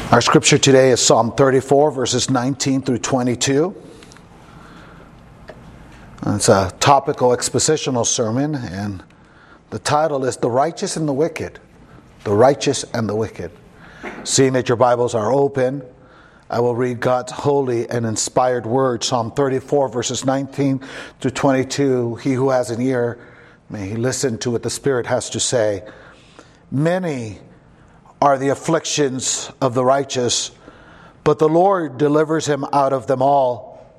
Our scripture today is Psalm 34, verses 19 through 22. It's a topical expositional sermon, and the title is The Righteous and the Wicked. The Righteous and the Wicked. Seeing that your Bibles are open, I will read God's holy and inspired word, Psalm 34, verses 19 through 22. He who has an ear, may he listen to what the Spirit has to say. Many are the afflictions of the righteous, but the Lord delivers him out of them all.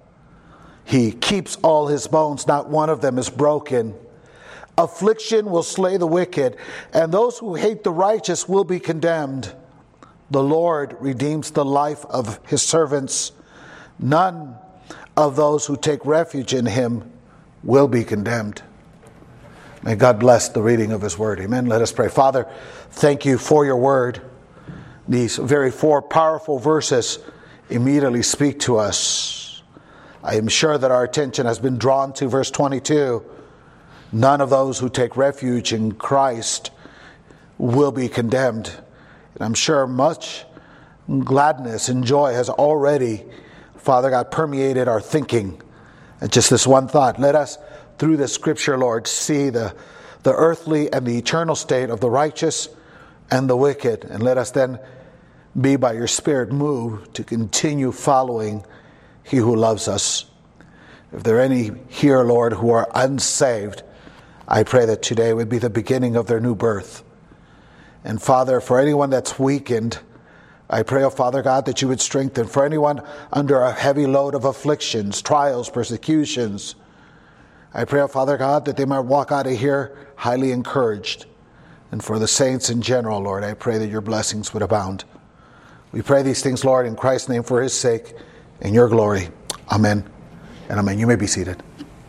He keeps all his bones, not one of them is broken. Affliction will slay the wicked, and those who hate the righteous will be condemned. The Lord redeems the life of his servants. None of those who take refuge in him will be condemned. May God bless the reading of his word. Amen. Let us pray. Father, thank you for your word. These very four powerful verses immediately speak to us. I am sure that our attention has been drawn to verse 22. None of those who take refuge in Christ will be condemned. And I'm sure much gladness and joy has already, Father God, permeated our thinking. And just this one thought, let us, through the scripture, Lord, see the earthly and the eternal state of the righteous and the wicked. And let us then be by your Spirit moved to continue following he who loves us. If there are any here, Lord, who are unsaved, I pray that today would be the beginning of their new birth. And Father, for anyone that's weakened, I pray, oh Father God, that you would strengthen. For anyone under a heavy load of afflictions, trials, persecutions, I pray, oh Father God, that they might walk out of here highly encouraged. And for the saints in general, Lord, I pray that your blessings would abound. We pray these things, Lord, in Christ's name, for his sake, in your glory. Amen and amen. You may be seated.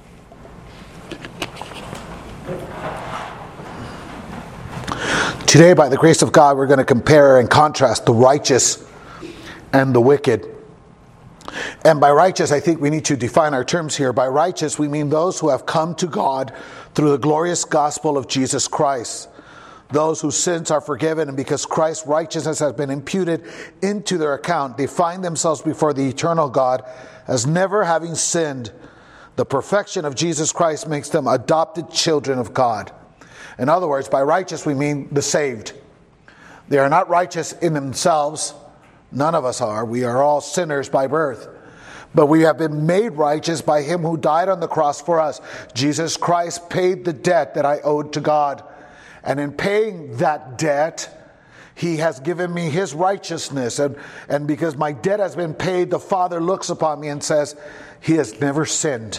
Today, by the grace of God, we're going to compare and contrast the righteous and the wicked. And by righteous, I think we need to define our terms here. By righteous, we mean those who have come to God through the glorious gospel of Jesus Christ. Those whose sins are forgiven, and because Christ's righteousness has been imputed into their account, they find themselves before the eternal God as never having sinned. The perfection of Jesus Christ makes them adopted children of God. In other words, by righteous, we mean the saved. They are not righteous in themselves. None of us are. We are all sinners by birth. But we have been made righteous by him who died on the cross for us. Jesus Christ paid the debt that I owed to God. And in paying that debt, he has given me his righteousness. And because my debt has been paid, the Father looks upon me and says, he has never sinned.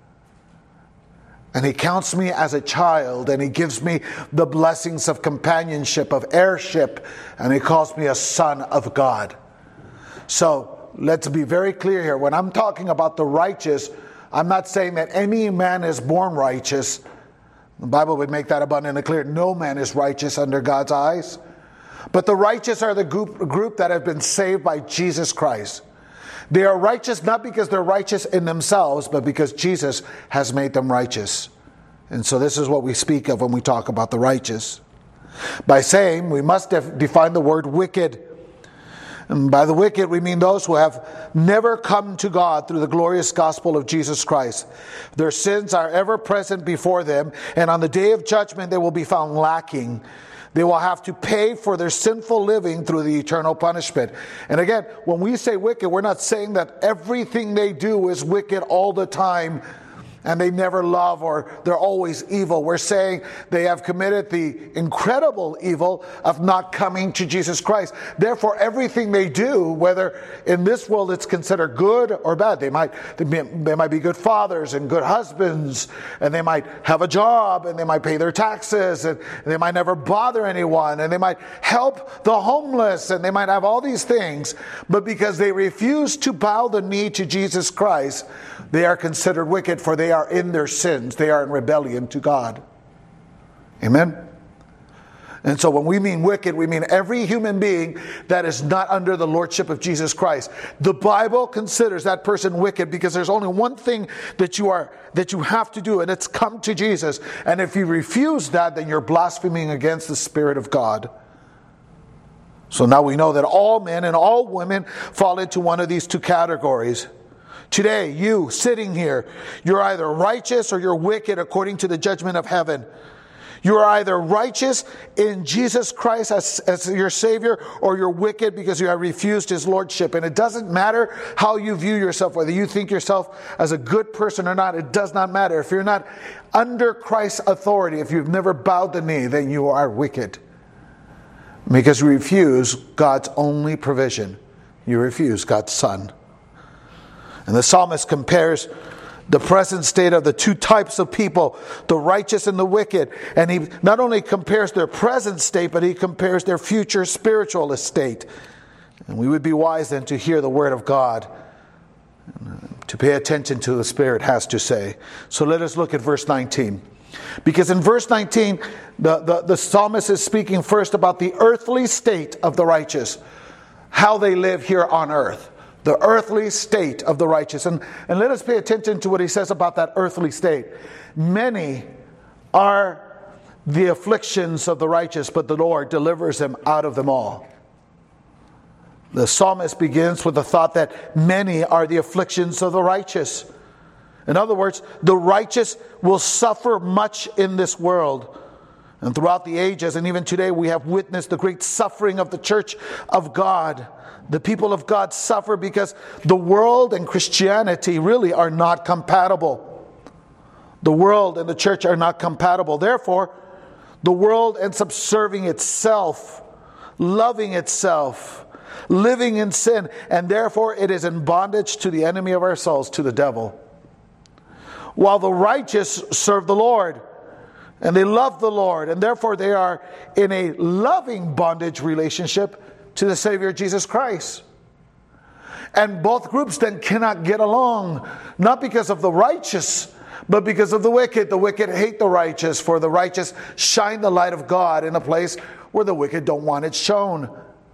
And he counts me as a child, and he gives me the blessings of companionship, of heirship, and he calls me a son of God. So let's be very clear here. When I'm talking about the righteous, I'm not saying that any man is born righteous. The Bible would make that abundantly clear. No man is righteous under God's eyes. But the righteous are the group that have been saved by Jesus Christ. They are righteous not because they're righteous in themselves, but because Jesus has made them righteous. And so this is what we speak of when we talk about the righteous. By saying, we must define the word wicked. And by the wicked, we mean those who have never come to God through the glorious gospel of Jesus Christ. Their sins are ever present before them, and on the day of judgment they will be found lacking. They will have to pay for their sinful living through the eternal punishment. And again, when we say wicked, we're not saying that everything they do is wicked all the time and they never love or they're always evil. We're saying they have committed the incredible evil of not coming to Jesus Christ. Therefore, everything they do, whether in this world it's considered good or bad, they might be good fathers and good husbands, and they might have a job, and they might pay their taxes, and they might never bother anyone, and they might help the homeless, and they might have all these things. But because they refuse to bow the knee to Jesus Christ, they are considered wicked, for they are in their sins. They are in rebellion to God. Amen? And so when we mean wicked, we mean every human being that is not under the lordship of Jesus Christ. The Bible considers that person wicked because there's only one thing that you have to do, and it's come to Jesus. And if you refuse that, then you're blaspheming against the Spirit of God. So now we know that all men and all women fall into one of these two categories. Today, you sitting here, you're either righteous or you're wicked according to the judgment of heaven. You are either righteous in Jesus Christ as your Savior, or you're wicked because you have refused His Lordship. And it doesn't matter how you view yourself, whether you think yourself as a good person or not. It does not matter. If you're not under Christ's authority, if you've never bowed the knee, then you are wicked. Because you refuse God's only provision. You refuse God's Son. And the psalmist compares the present state of the two types of people, the righteous and the wicked. And he not only compares their present state, but he compares their future spiritual estate. And we would be wise then to hear the word of God, to pay attention to the Spirit has to say. So let us look at verse 19. Because in verse 19, the psalmist is speaking first about the earthly state of the righteous, how they live here on earth. The earthly state of the righteous. And let us pay attention to what he says about that earthly state. Many are the afflictions of the righteous, but the Lord delivers them out of them all. The psalmist begins with the thought that many are the afflictions of the righteous. In other words, the righteous will suffer much in this world. And throughout the ages, and even today, we have witnessed the great suffering of the church of God. The people of God suffer because the world and Christianity really are not compatible. The world and the church are not compatible. Therefore, the world ends up serving itself, loving itself, living in sin, and therefore it is in bondage to the enemy of our souls, to the devil. While the righteous serve the Lord, and they love the Lord, and therefore they are in a loving bondage relationship to the Savior Jesus Christ. And both groups then cannot get along, not because of the righteous, but because of the wicked. The wicked hate the righteous, for the righteous shine the light of God in a place where the wicked don't want it shown.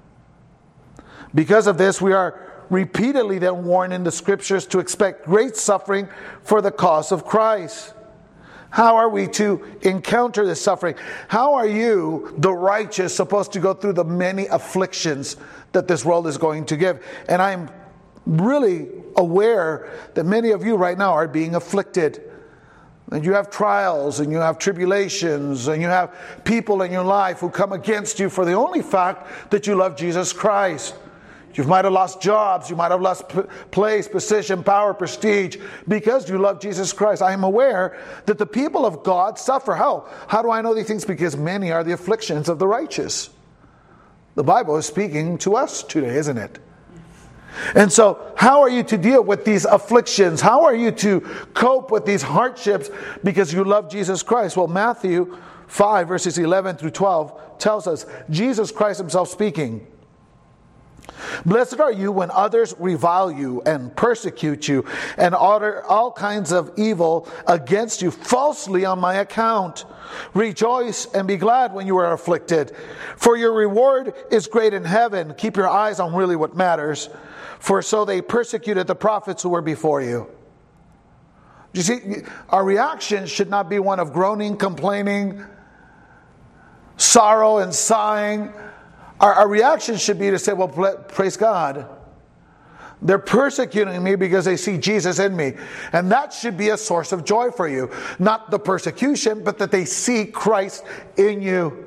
Because of this, we are repeatedly then warned in the Scriptures to expect great suffering for the cause of Christ. How are we to encounter this suffering? How are you, the righteous, supposed to go through the many afflictions that this world is going to give? And I'm really aware that many of you right now are being afflicted. And you have trials, and you have tribulations, and you have people in your life who come against you for the only fact that you love Jesus Christ. You might have lost jobs, you might have lost place, position, power, prestige, because you love Jesus Christ. I am aware that the people of God suffer. How? How do I know these things? Because many are the afflictions of the righteous. The Bible is speaking to us today, isn't it? And so, how are you to deal with these afflictions? How are you to cope with these hardships because you love Jesus Christ? Well, Matthew 5, verses 11 through 12 tells us, Jesus Christ himself speaking, "Blessed are you when others revile you and persecute you and utter all kinds of evil against you falsely on my account. Rejoice and be glad when you are afflicted, for your reward is great in heaven." Keep your eyes on really what matters. "For so they persecuted the prophets who were before you." You see, our reaction should not be one of groaning, complaining, sorrow and sighing. Our reaction should be to say, well, praise God. They're persecuting me because they see Jesus in me. And that should be a source of joy for you. Not the persecution, but that they see Christ in you.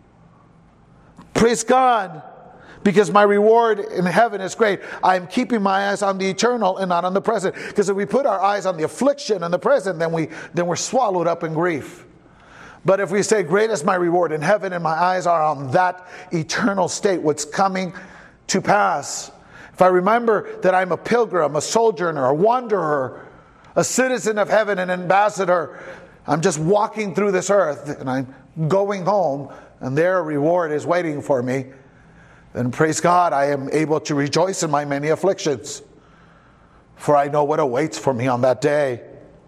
Praise God, because my reward in heaven is great. I am keeping my eyes on the eternal and not on the present. Because if we put our eyes on the affliction and the present, then we're swallowed up in grief. But if we say, great is my reward in heaven, and my eyes are on that eternal state, what's coming to pass. If I remember that I'm a pilgrim, a sojourner, a wanderer, a citizen of heaven, an ambassador, I'm just walking through this earth, and I'm going home, and their reward is waiting for me, then praise God, I am able to rejoice in my many afflictions, for I know what awaits for me on that day.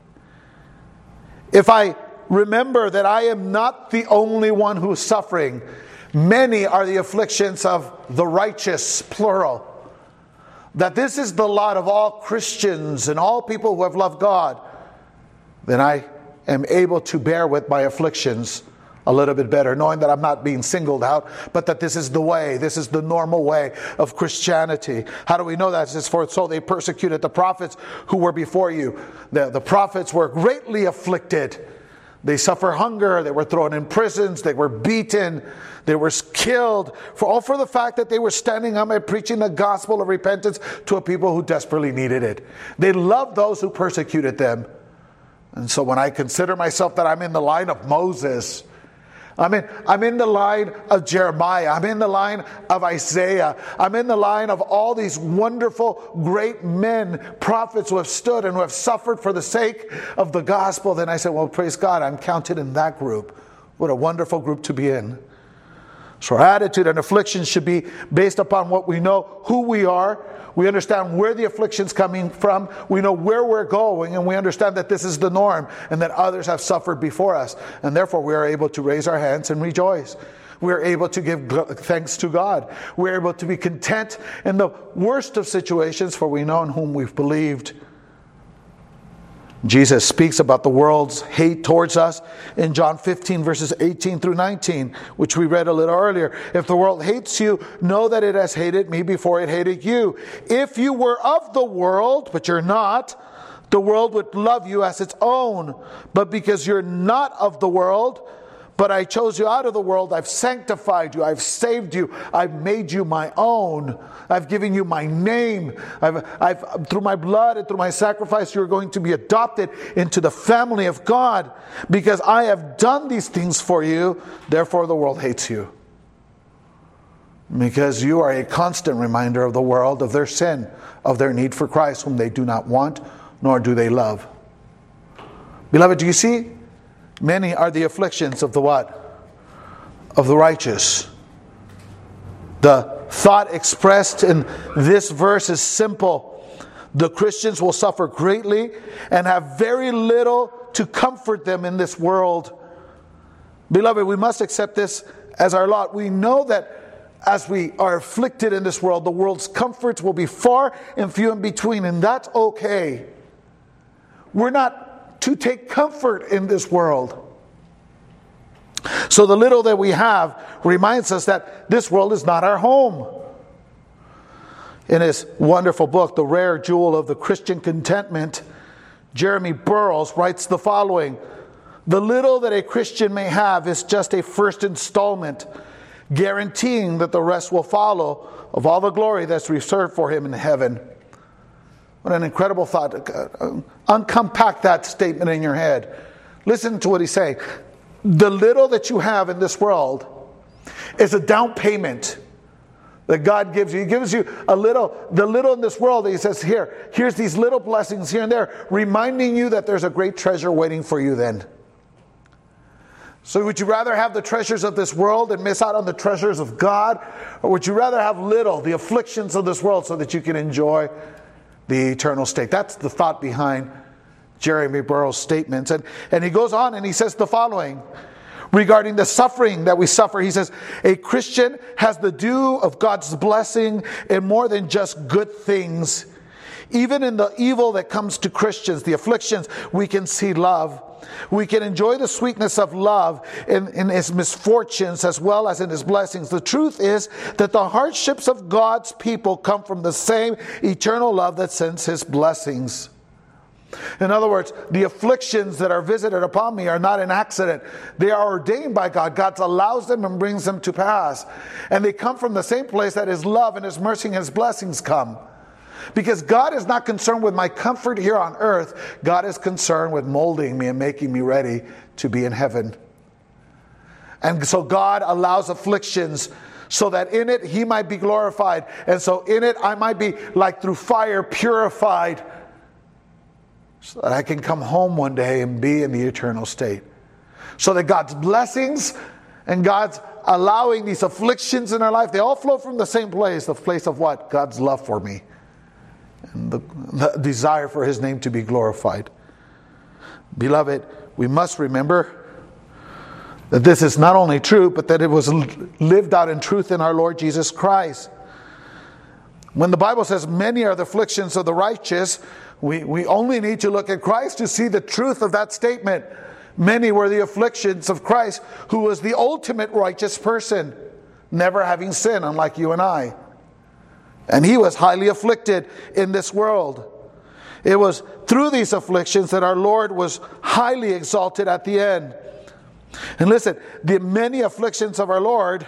If I remember that I am not the only one who's suffering. Many are the afflictions of the righteous, plural. That this is the lot of all Christians and all people who have loved God. Then I am able to bear with my afflictions a little bit better, knowing that I'm not being singled out, but that this is the way, this is the normal way of Christianity. How do we know that? It says, for so they persecuted the prophets who were before you. The prophets were greatly afflicted. They suffered hunger, they were thrown in prisons, they were beaten, they were killed, for the fact that they were standing up and preaching the gospel of repentance to a people who desperately needed it. They loved those who persecuted them. And so when I consider myself that I'm in the line of Moses, I'm in the line of Jeremiah, I'm in the line of Isaiah, I'm in the line of all these wonderful, great men, prophets who have stood and who have suffered for the sake of the gospel, then I say, well, praise God, I'm counted in that group. What a wonderful group to be in. So our attitude and affliction should be based upon what we know, who we are. We understand where the affliction's coming from. We know where we're going, and we understand that this is the norm and that others have suffered before us. And therefore we are able to raise our hands and rejoice. We are able to give thanks to God. We're able to be content in the worst of situations, for we know in whom we've believed. Jesus speaks about the world's hate towards us in John 15 verses 18 through 19, which we read a little earlier. If the world hates you, know that it has hated me before it hated you. If you were of the world, but you're not, the world would love you as its own. But because you're not of the world, but I chose you out of the world, I've sanctified you, I've saved you, I've made you my own. I've given you my name. I've through my blood and through my sacrifice, you're going to be adopted into the family of God. Because I have done these things for you, therefore the world hates you. Because you are a constant reminder of the world of their sin, of their need for Christ, whom they do not want, nor do they love. Beloved, do you see? Many are the afflictions of the what? Of the righteous. The thought expressed in this verse is simple. The Christians will suffer greatly and have very little to comfort them in this world. Beloved, we must accept this as our lot. We know that as we are afflicted in this world, the world's comforts will be far and few in between, and that's okay. We're not to take comfort in this world. So the little that we have reminds us that this world is not our home. In his wonderful book, The Rare Jewel of the Christian Contentment, Jeremy Burroughs writes the following: the little that a Christian may have is just a first installment, guaranteeing that the rest will follow of all the glory that's reserved for him in heaven. What an incredible thought. Uncompact that statement in your head. Listen to what he's saying. The little that you have in this world is a down payment that God gives you. He gives you the little in this world that he says, here's these little blessings here and there, reminding you that there's a great treasure waiting for you then. So would you rather have the treasures of this world and miss out on the treasures of God? Or would you rather have little, the afflictions of this world, so that you can enjoy the eternal state? That's the thought behind Jeremy Burroughs' statements. And he goes on and he says the following regarding the suffering that we suffer. He says, a Christian has the due of God's blessing in more than just good things. Even in the evil that comes to Christians, the afflictions, we can see love. We can enjoy the sweetness of love in his misfortunes as well as in his blessings. The truth is that the hardships of God's people come from the same eternal love that sends his blessings. In other words, the afflictions that are visited upon me are not an accident. They are ordained by God. God allows them and brings them to pass. And they come from the same place that his love and his mercy and his blessings come. Because God is not concerned with my comfort here on earth. God is concerned with molding me and making me ready to be in heaven. And so God allows afflictions so that in it he might be glorified. And so in it I might be, like through fire, purified, so that I can come home one day and be in the eternal state. So that God's blessings and God's allowing these afflictions in our life, they all flow from the same place. The place of what? God's love for me. And the desire for his name to be glorified. Beloved, we must remember that this is not only true, but that it was lived out in truth in our Lord Jesus Christ. When the Bible says many are the afflictions of the righteous, we only need to look at Christ to see the truth of that statement. Many were the afflictions of Christ, who was the ultimate righteous person, never having sinned, unlike you and I. And he was highly afflicted in this world. It was through these afflictions that our Lord was highly exalted at the end. And listen, the many afflictions of our Lord,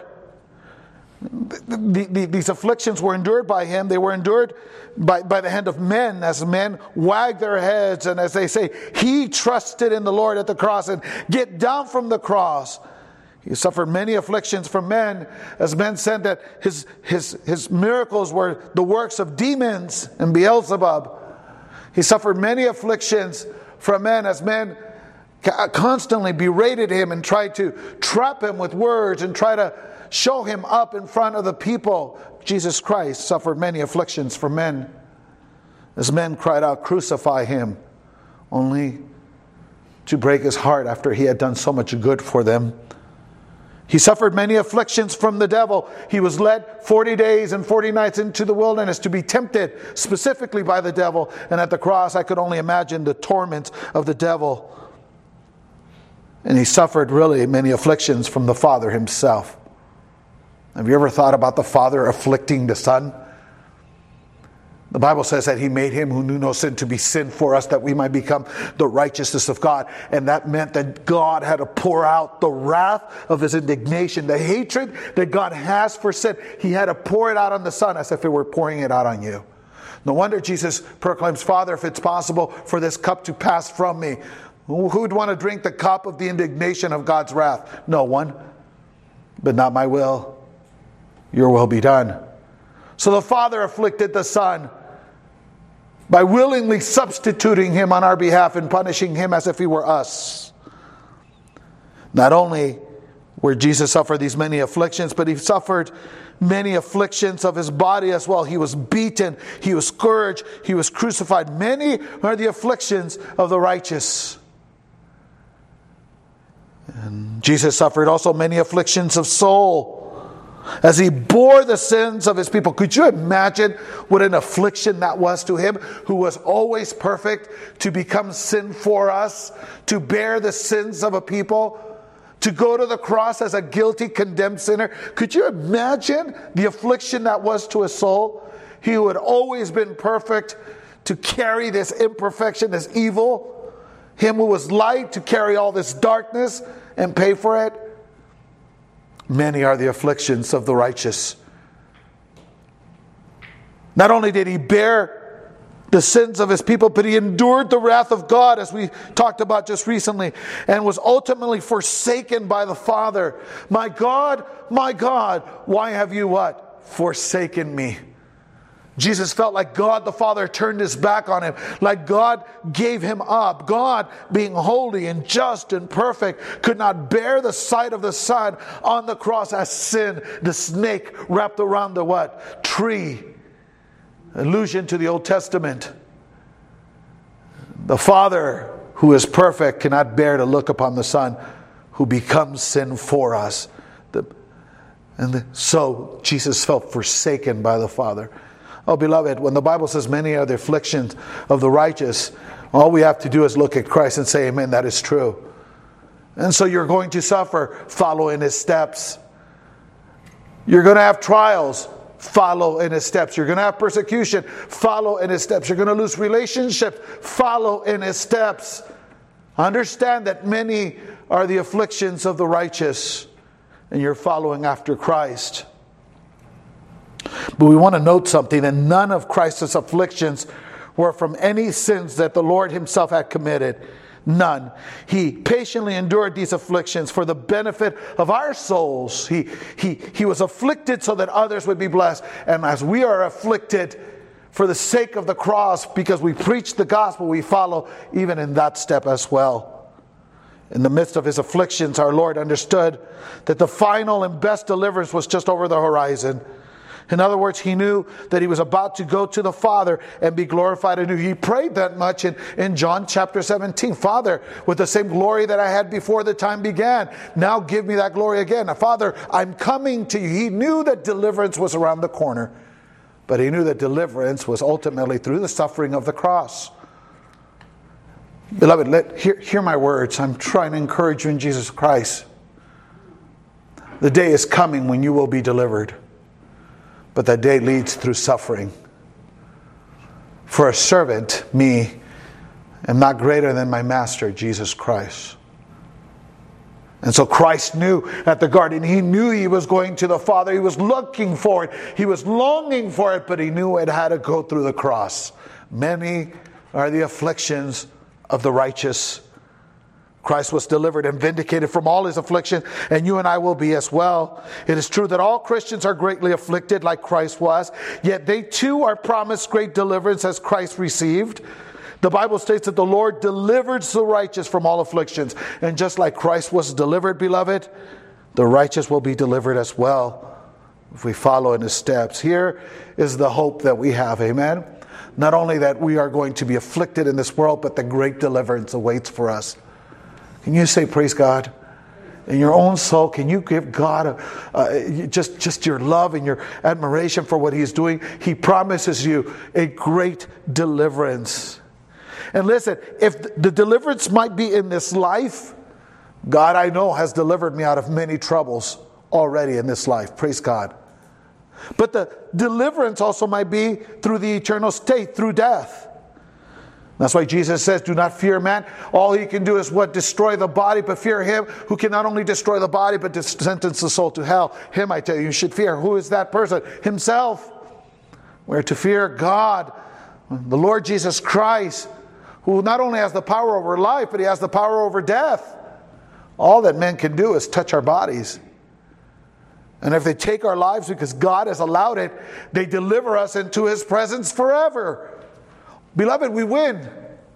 these afflictions were endured by him. They were endured by the hand of men, as men wag their heads, and as they say, he trusted in the Lord at the cross, and get down from the cross. He suffered many afflictions from men, as men said that his miracles were the works of demons and Beelzebub. He suffered many afflictions from men, as men constantly berated him and tried to trap him with words and try to show him up in front of the people. Jesus Christ suffered many afflictions from men, as men cried out, "Crucify him," only to break his heart after he had done so much good for them. He suffered many afflictions from the devil. He was led 40 days and 40 nights into the wilderness to be tempted specifically by the devil. And at the cross, I could only imagine the torment of the devil. And he suffered really many afflictions from the Father himself. Have you ever thought about the Father afflicting the Son? The Bible says that he made him who knew no sin to be sin for us, that we might become the righteousness of God. And that meant that God had to pour out the wrath of his indignation, the hatred that God has for sin. He had to pour it out on the Son as if he were pouring it out on you. No wonder Jesus proclaims, "Father, if it's possible for this cup to pass from me." Who'd want to drink the cup of the indignation of God's wrath? No one. But not my will, your will be done. So the Father afflicted the Son by willingly substituting him on our behalf and punishing him as if he were us. Not only where Jesus suffered these many afflictions, but he suffered many afflictions of his body as well. He was beaten, he was scourged, he was crucified. Many are the afflictions of the righteous. And Jesus suffered also many afflictions of soul, as he bore the sins of his people. Could you imagine what an affliction that was to him, who was always perfect, to become sin for us, to bear the sins of a people, to go to the cross as a guilty, condemned sinner? Could you imagine the affliction that was to his soul? He who had always been perfect, to carry this imperfection, this evil. Him who was light, to carry all this darkness and pay for it. Many are the afflictions of the righteous. Not only did he bear the sins of his people, but he endured the wrath of God, as we talked about just recently, and was ultimately forsaken by the Father. My God, why have you what? Forsaken me. Jesus felt like God the Father turned his back on him, like God gave him up. God, being holy and just and perfect, could not bear the sight of the Son on the cross as sin, the snake wrapped around the what? Tree. Allusion to the Old Testament. The Father, who is perfect, cannot bear to look upon the Son who becomes sin for us. So Jesus felt forsaken by the Father. Oh, beloved, when the Bible says many are the afflictions of the righteous, all we have to do is look at Christ and say, amen, that is true. And so you're going to suffer, follow in his steps. You're going to have trials, follow in his steps. You're going to have persecution, follow in his steps. You're going to lose relationships, follow in his steps. Understand that many are the afflictions of the righteous, and you're following after Christ. But we want to note something, that none of Christ's afflictions were from any sins that the Lord himself had committed. None. He patiently endured these afflictions for the benefit of our souls. He was afflicted so that others would be blessed. And as we are afflicted for the sake of the cross, because we preach the gospel, we follow even in that step as well. In the midst of his afflictions, our Lord understood that the final and best deliverance was just over the horizon. In other words, he knew that he was about to go to the Father and be glorified anew. He prayed that much in John chapter 17. Father, with the same glory that I had before the time began, now give me that glory again. Now, Father, I'm coming to you. He knew that deliverance was around the corner, but he knew that deliverance was ultimately through the suffering of the cross. Beloved, hear my words. I'm trying to encourage you in Jesus Christ. The day is coming when you will be delivered. But that day leads through suffering. For a servant, me, am not greater than my master, Jesus Christ. And so Christ knew at the garden, he knew he was going to the Father. He was looking for it. He was longing for it, but he knew it had to go through the cross. Many are the afflictions of the righteous. Christ was delivered and vindicated from all his afflictions, and you and I will be as well. It is true that all Christians are greatly afflicted like Christ was, yet they too are promised great deliverance as Christ received. The Bible states that the Lord delivers the righteous from all afflictions. And just like Christ was delivered, beloved, the righteous will be delivered as well if we follow in his steps. Here is the hope that we have, amen? Not only that we are going to be afflicted in this world, but the great deliverance awaits for us. Can you say, praise God? In your own soul, can you give God just your love and your admiration for what he's doing? He promises you a great deliverance. And listen, if the deliverance might be in this life, God, I know, has delivered me out of many troubles already in this life. Praise God. But the deliverance also might be through the eternal state, through death. That's why Jesus says, do not fear man. All he can do is what? Destroy the body, but fear him who can not only destroy the body, but sentence the soul to hell. Him, I tell you, you should fear. Who is that person? Himself. We're to fear God, the Lord Jesus Christ, who not only has the power over life, but he has the power over death. All that men can do is touch our bodies. And if they take our lives because God has allowed it, they deliver us into his presence forever. Beloved, we win.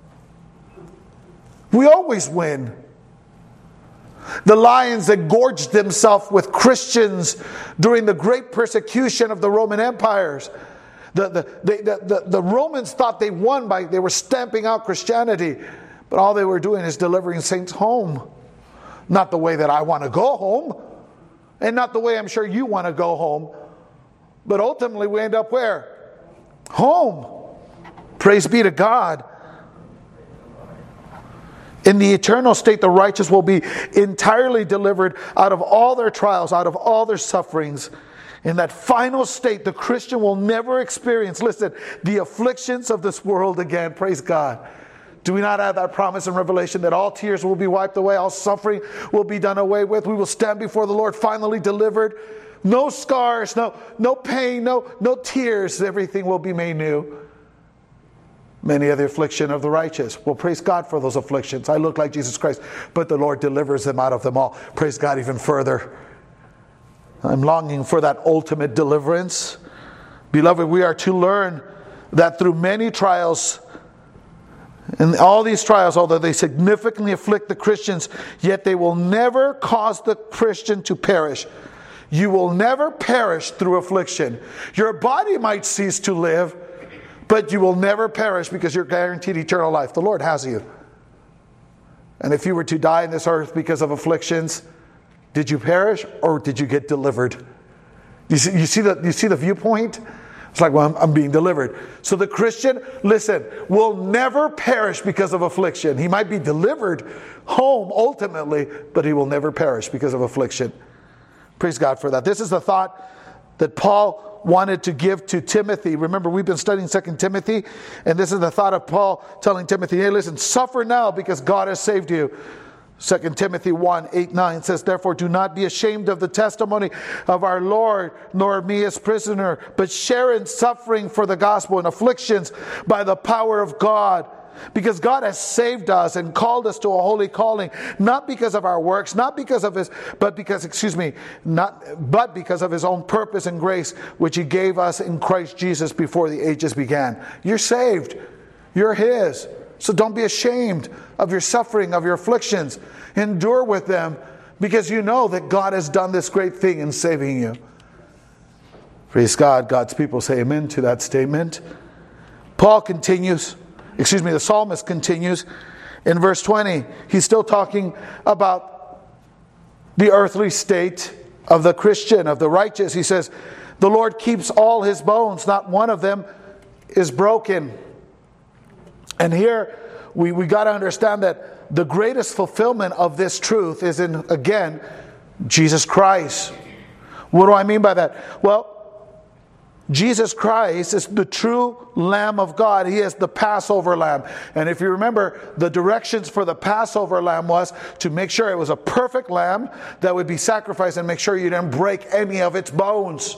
We always win. The lions that gorged themselves with Christians during the great persecution of the Roman empires. The Romans thought they won they were stamping out Christianity. But all they were doing is delivering saints home. Not the way that I want to go home. And not the way I'm sure you want to go home. But ultimately we end up where? Home. Praise be to God. In the eternal state, the righteous will be entirely delivered out of all their trials, out of all their sufferings. In that final state, the Christian will never experience, listen, the afflictions of this world again. Praise God. Do we not have that promise in Revelation that all tears will be wiped away, all suffering will be done away with? We will stand before the Lord finally delivered. No scars, no pain, no tears. Everything will be made new. Many are the affliction of the righteous. Well, praise God for those afflictions. I look like Jesus Christ, but the Lord delivers them out of them all. Praise God even further. I'm longing for that ultimate deliverance. Beloved, we are to learn that through many trials, and all these trials, although they significantly afflict the Christians, yet they will never cause the Christian to perish. You will never perish through affliction. Your body might cease to live, but you will never perish because you're guaranteed eternal life. The Lord has you. And if you were to die in this earth because of afflictions, did you perish or did you get delivered? You see the viewpoint? It's like, well, I'm being delivered. So the Christian, listen, will never perish because of affliction. He might be delivered home ultimately, but he will never perish because of affliction. Praise God for that. This is the thought that Paul wanted to give to Timothy. Remember, we've been studying 2 Timothy, and this is the thought of Paul telling Timothy, hey, listen, suffer now because God has saved you. 2 Timothy 1:8-9 says, therefore do not be ashamed of the testimony of our Lord, nor of me as prisoner, but share in suffering for the gospel and afflictions by the power of God. Because God has saved us and called us to a holy calling, not because of our works, but because of his own purpose and grace, which he gave us in Christ Jesus before the ages began. You're saved. You're his. So don't be ashamed of your suffering, of your afflictions. Endure with them because you know that God has done this great thing in saving you. Praise God. God's people say amen to that statement. The psalmist continues in verse 20. He's still talking about the earthly state of the Christian, of the righteous. He says, the Lord keeps all his bones, not one of them is broken. And here we got to understand that the greatest fulfillment of this truth is in, again, Jesus Christ. What do I mean by that? Well, Jesus Christ is the true Lamb of God. He is the Passover Lamb. And if you remember, the directions for the Passover Lamb was to make sure it was a perfect lamb that would be sacrificed and make sure you didn't break any of its bones.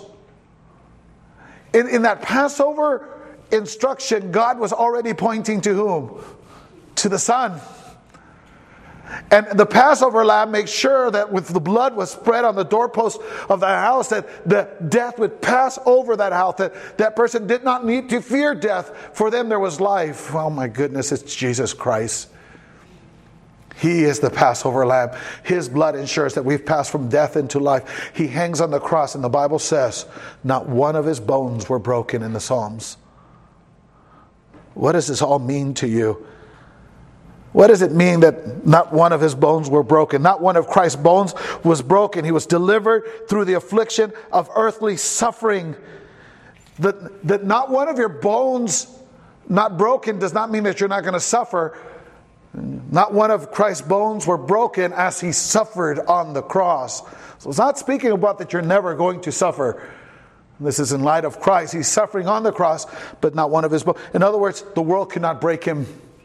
In that Passover instruction, God was already pointing to whom? To the Son. And the Passover lamb makes sure that with the blood was spread on the doorpost of the house, that the death would pass over that house, that person did not need to fear death. For them there was life. Oh my goodness, it's Jesus Christ. He is the Passover lamb. His blood ensures that we've passed from death into life. He hangs on the cross, and the Bible says not one of his bones were broken in the Psalms. What does this all mean to you? What does it mean that not one of his bones were broken? Not one of Christ's bones was broken. He was delivered through the affliction of earthly suffering. That not one of your bones not broken does not mean that you're not going to suffer. Not one of Christ's bones were broken as he suffered on the cross. So it's not speaking about that you're never going to suffer. This is in light of Christ. He's suffering on the cross, but not one of his bones. In other words, the world cannot break him.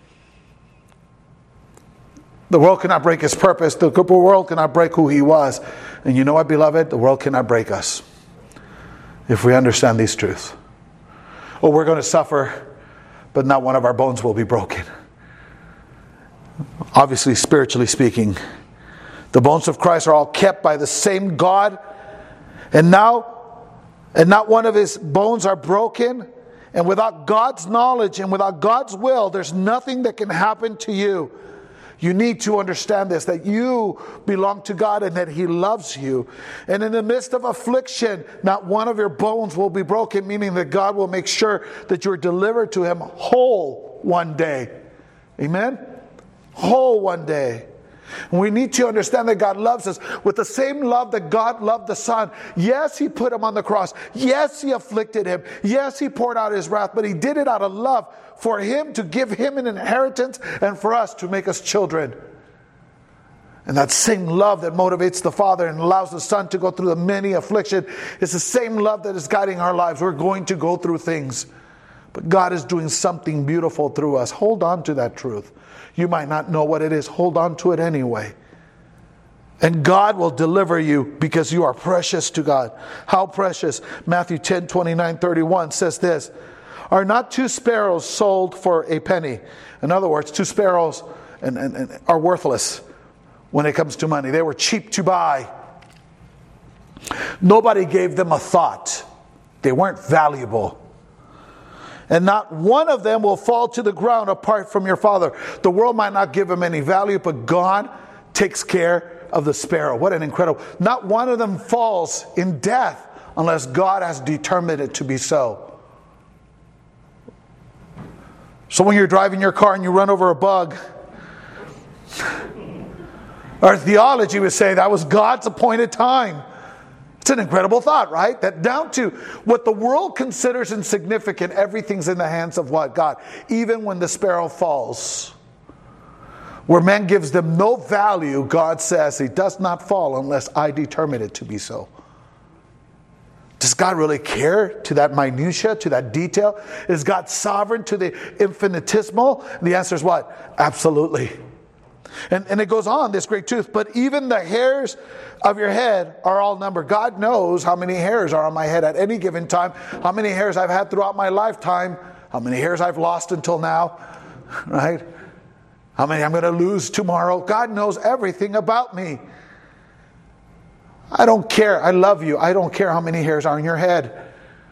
The world cannot break his purpose. The world cannot break who he was. And you know what, beloved? The world cannot break us if we understand these truths. Oh, we're going to suffer, but not one of our bones will be broken. Obviously, spiritually speaking, the bones of Christ are all kept by the same God. And not one of his bones are broken. And without God's knowledge and without God's will, there's nothing that can happen to you. You need to understand this, that you belong to God and that he loves you. And in the midst of affliction, not one of your bones will be broken, meaning that God will make sure that you're delivered to him whole one day. Amen? Whole one day. And we need to understand that God loves us with the same love that God loved the Son. Yes, he put him on the cross. Yes, he afflicted him. Yes, he poured out his wrath, but he did it out of love for him to give him an inheritance and for us to make us children. And that same love that motivates the Father and allows the Son to go through the many afflictions is the same love that is guiding our lives. We're going to go through things, but God is doing something beautiful through us. Hold on to that truth. You might not know what it is. Hold on to it anyway. And God will deliver you because you are precious to God. How precious? Matthew 10:29-31 says this. Are not 2 sparrows sold for a penny? In other words, 2 sparrows and are worthless when it comes to money. They were cheap to buy. Nobody gave them a thought. They weren't valuable. And not one of them will fall to the ground apart from your Father. The world might not give them any value, but God takes care of the sparrow. What an incredible... Not one of them falls in death unless God has determined it to be so. So when you're driving your car and you run over a bug, our theology would say that was God's appointed time. It's an incredible thought, right? That down to what the world considers insignificant, everything's in the hands of what? God. Even when the sparrow falls. Where man gives them no value, God says he does not fall unless I determine it to be so. Does God really care to that minutia, to that detail? Is God sovereign to the infinitesimal? The answer is what? Absolutely. And it goes on, this great truth. But even the hairs of your head are all numbered. God knows how many hairs are on my head at any given time. How many hairs I've had throughout my lifetime. How many hairs I've lost until now. Right? How many I'm going to lose tomorrow. God knows everything about me. I don't care. I love you. I don't care how many hairs are on your head.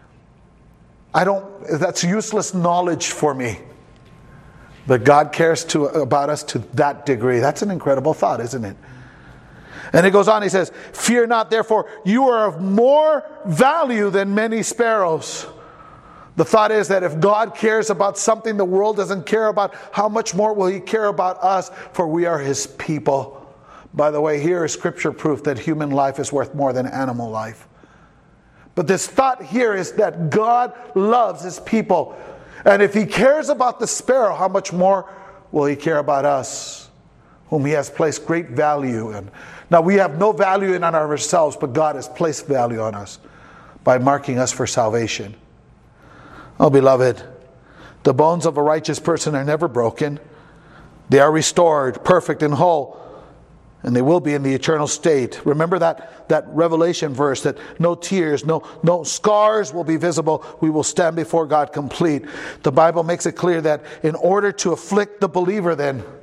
That's useless knowledge for me. But God cares about us to that degree. That's an incredible thought, isn't it? And it goes on, he says, fear not, therefore, you are of more value than many sparrows. The thought is that if God cares about something the world doesn't care about, how much more will he care about us? For we are his people. By the way, here is scripture proof that human life is worth more than animal life. But this thought here is that God loves his people. And if he cares about the sparrow, how much more will He care about us, whom He has placed great value in. Now, we have no value in on ourselves, but God has placed value on us by marking us for salvation. Oh, beloved, the bones of a righteous person are never broken. They are restored, perfect and whole, and they will be in the eternal state. Remember that Revelation verse that no tears, no scars will be visible. We will stand before God complete. The Bible makes it clear that in order to afflict the believer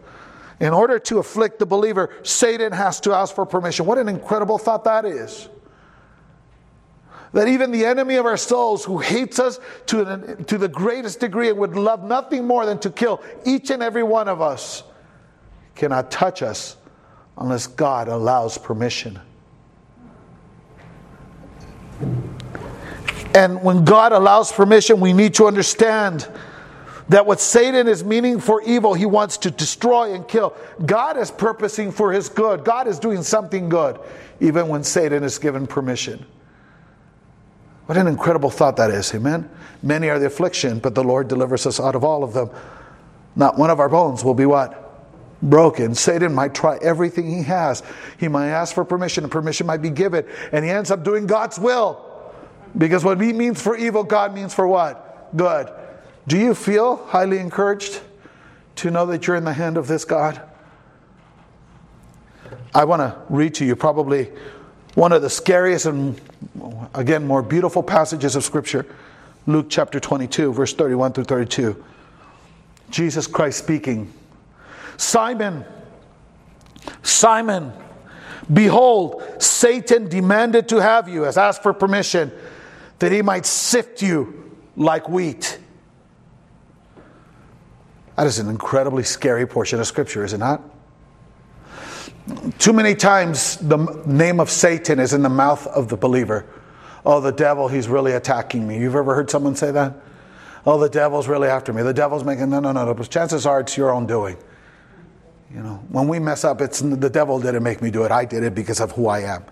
Satan has to ask for permission. What an incredible thought that is. That even the enemy of our souls, who hates us to the greatest degree and would love nothing more than to kill each and every one of us, cannot touch us unless God allows permission. And when God allows permission, we need to understand that what Satan is meaning for evil, he wants to destroy and kill. God is purposing for His good. God is doing something good, even when Satan is given permission. What an incredible thought that is, amen? Many are the affliction, but the Lord delivers us out of all of them. Not one of our bones will be what? Broken. Satan might try everything he has. He might ask for permission, and permission might be given. And he ends up doing God's will. Because what He means for evil, God means for what? Good. Do you feel highly encouraged to know that you're in the hand of this God? I want to read to you probably one of the scariest and, again, more beautiful passages of Scripture. Luke chapter 22, verse 31 through 32. Jesus Christ speaking. Simon, Simon, behold, Satan demanded to have you, has asked for permission, that he might sift you like wheat. That is an incredibly scary portion of Scripture, is it not? Too many times the name of Satan is in the mouth of the believer. Oh, the devil, he's really attacking me. You've ever heard someone say that? Oh, the devil's really after me. The devil's making... No. Chances are it's your own doing. You know, when we mess up, it's the devil didn't make me do it. I did it because of who I am.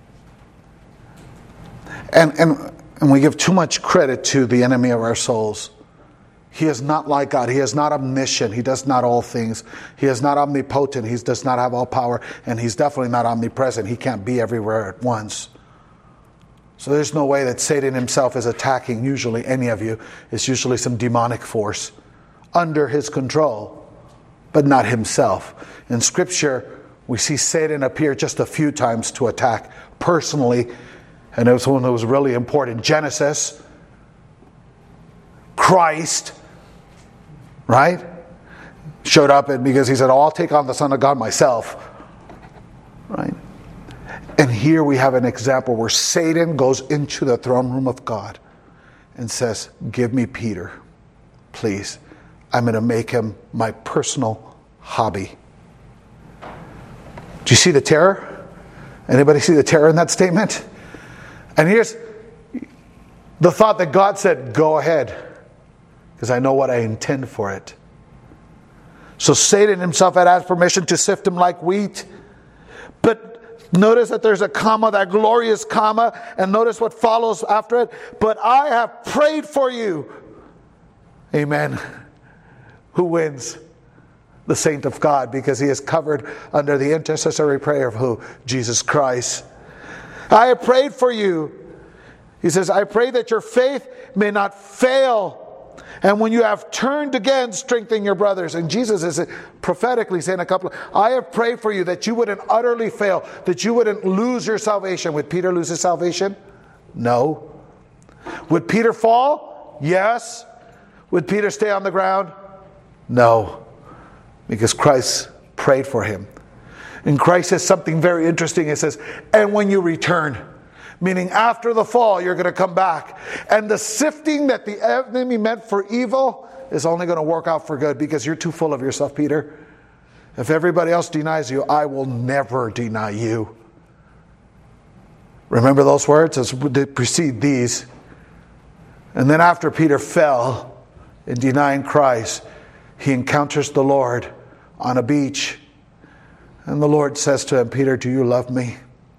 And we give too much credit to the enemy of our souls. He is not like God. He is not omniscient. He does not all things. He is not omnipotent. He does not have all power. And He's definitely not omnipresent. He can't be everywhere at once. So there's no way that Satan himself is attacking usually any of you. It's usually some demonic force under his control, but not himself. In Scripture, we see Satan appear just a few times to attack personally. And it was one that was really important. Genesis, Christ, right? Showed up because He said, oh, I'll take on the Son of God myself. Right? And here we have an example where Satan goes into the throne room of God and says, give me Peter, please. I'm going to make him my personal hobby. Do you see the terror? Anybody see the terror in that statement? And here's the thought that God said, go ahead, because I know what I intend for it. So Satan himself had asked permission to sift him like wheat. But notice that there's a comma, that glorious comma, and notice what follows after it. But I have prayed for you. Amen. Who wins? The saint of God, because he is covered under the intercessory prayer of who? Jesus Christ. I have prayed for you. He says, I pray that your faith may not fail. And when you have turned again, strengthen your brothers. And Jesus is prophetically saying I have prayed for you that you wouldn't utterly fail, that you wouldn't lose your salvation. Would Peter lose his salvation? No. Would Peter fall? Yes. Would Peter stay on the ground? No. Because Christ prayed for him. And Christ says something very interesting. It says, and when you return, meaning after the fall, you're going to come back. And the sifting that the enemy meant for evil is only going to work out for good, because you're too full of yourself, Peter. If everybody else denies you, I will never deny you. Remember those words as they precede these. And then after Peter fell in denying Christ, he encounters the Lord on a beach. And the Lord says to him, Peter, do you love me?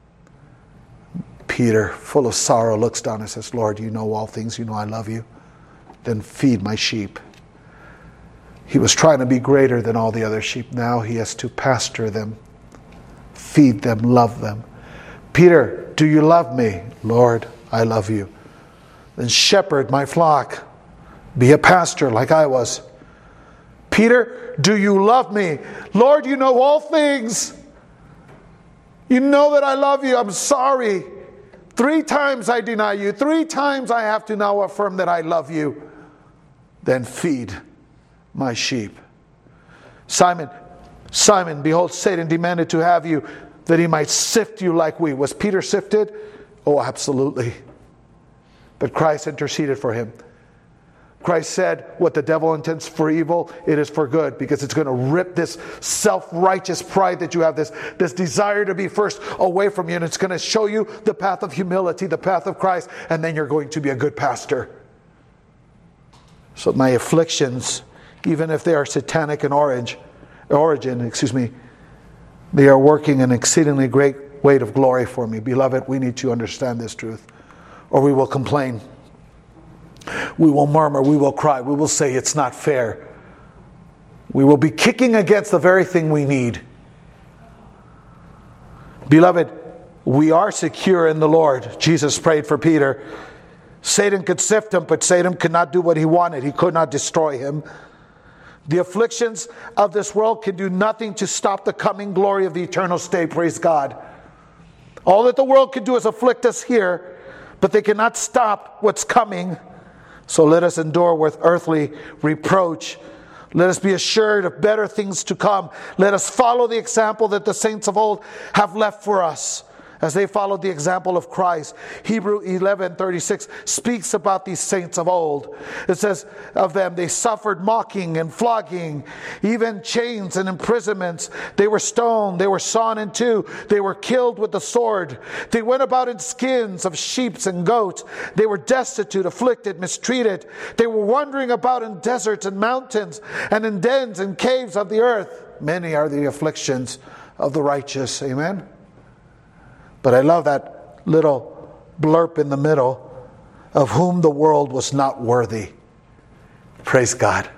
Peter, full of sorrow, looks down and says, Lord, you know all things. You know I love you. Then feed my sheep. He was trying to be greater than all the other sheep. Now he has to pasture them, feed them, love them. Peter, do you love me? Lord, I love you. Then shepherd my flock. Be a pastor like I was. Peter, do you love me? Lord, you know all things. You know that I love you. I'm sorry. 3 times I deny you. 3 times I have to now affirm that I love you. Then feed my sheep. Simon, Simon, behold, Satan demanded to have you that he might sift you like wheat. Was Peter sifted? Oh, absolutely. But Christ interceded for him. Christ said, what the devil intends for evil, it is for good, because it's going to rip this self-righteous pride that you have, this desire to be first away from you, and it's going to show you the path of humility, the path of Christ, and then you're going to be a good pastor. So my afflictions, even if they are satanic in origin, they are working an exceedingly great weight of glory for me. Beloved, we need to understand this truth, or we will complain. We will murmur, we will cry, we will say it's not fair. We will be kicking against the very thing we need. Beloved, we are secure in the Lord. Jesus prayed for Peter. Satan could sift him, but Satan could not do what he wanted. He could not destroy him. The afflictions of this world can do nothing to stop the coming glory of the eternal state. Praise God. All that the world can do is afflict us here, but they cannot stop what's coming. So let us endure with earthly reproach. Let us be assured of better things to come. Let us follow the example that the saints of old have left for us, as they followed the example of Christ. Hebrews 11:36 speaks about these saints of old. It says of them, they suffered mocking and flogging, even chains and imprisonments. They were stoned, they were sawn in two, they were killed with the sword. They went about in skins of sheep and goats. They were destitute, afflicted, mistreated. They were wandering about in deserts and mountains and in dens and caves of the earth. Many are the afflictions of the righteous. Amen. But I love that little blurb in the middle, of whom the world was not worthy. Praise God.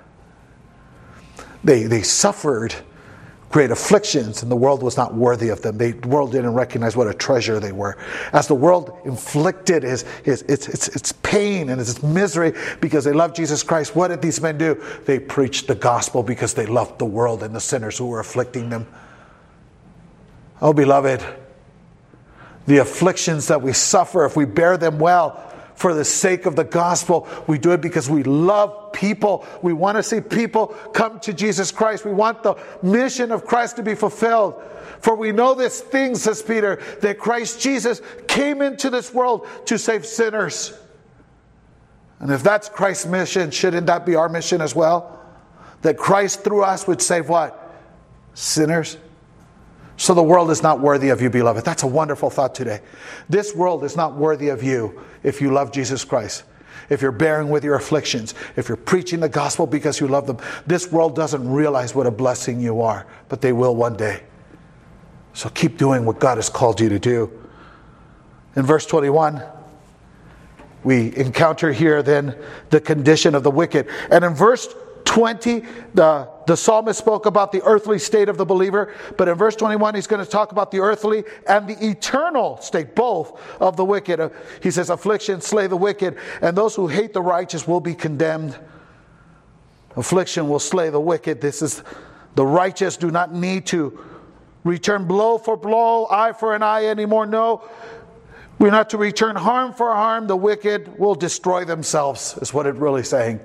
They suffered great afflictions, and the world was not worthy of them. The world didn't recognize what a treasure they were. As the world inflicted its pain and its misery because they loved Jesus Christ, what did these men do? They preached the gospel because they loved the world and the sinners who were afflicting them. Oh, beloved, the afflictions that we suffer, if we bear them well for the sake of the gospel, we do it because we love people. We want to see people come to Jesus Christ. We want the mission of Christ to be fulfilled. For we know this thing, says Peter, that Christ Jesus came into this world to save sinners. And if that's Christ's mission, shouldn't that be our mission as well? That Christ through us would save what? Sinners. So the world is not worthy of you, beloved. That's a wonderful thought today. This world is not worthy of you if you love Jesus Christ. If you're bearing with your afflictions. If you're preaching the gospel because you love them. This world doesn't realize what a blessing you are. But they will one day. So keep doing what God has called you to do. In verse 21, we encounter here then the condition of the wicked. And in verse 20, the psalmist spoke about the earthly state of the believer, but in verse 21 he's going to talk about the earthly and the eternal state, both of the wicked. He says, affliction slay the wicked, and those who hate the righteous will be condemned. Affliction will slay the wicked. This is, the righteous do not need to return blow for blow, eye for an eye anymore. No, we're not to return harm for harm. The wicked will destroy themselves, is what it's really saying.